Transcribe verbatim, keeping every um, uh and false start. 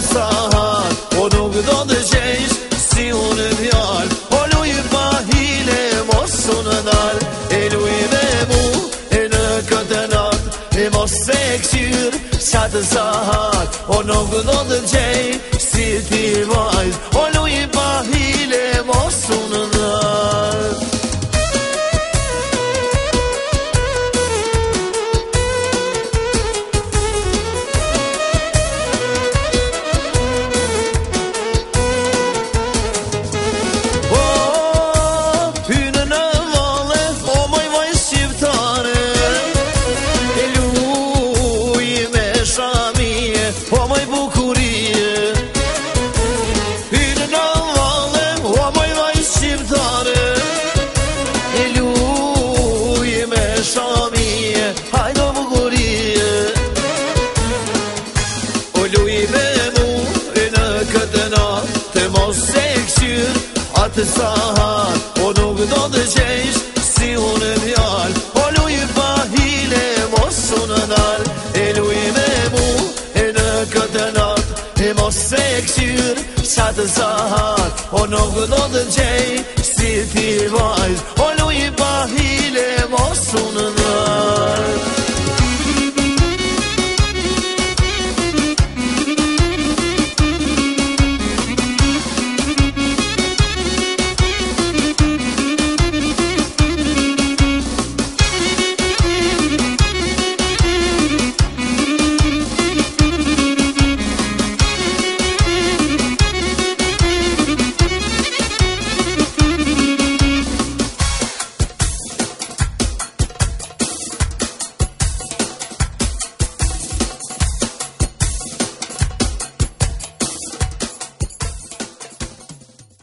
sahat, o nuk do të gjesh si unë fjall. O luj pa hile mos unë dal, e luj me mu e në këtë nat, e mos se këshyr qatë sahat, o nuk do të gjej si ti vajz. O luj pa hile mos unë dal. O moj bukurie, hynë në valle, o moj vaj shqiptare, e luj me shamie, hajdo bukurie. O luj me mu e në këtë nat, të mos se këshyr atë sahat, o nuk do të gjesh si unë fjall. O luj pa hile mos unë dal, e luj me mu këtë nat, e mos se këshyr qatë sahat, o nuk do të gjej si ti vajz. O luj pa hile mos unë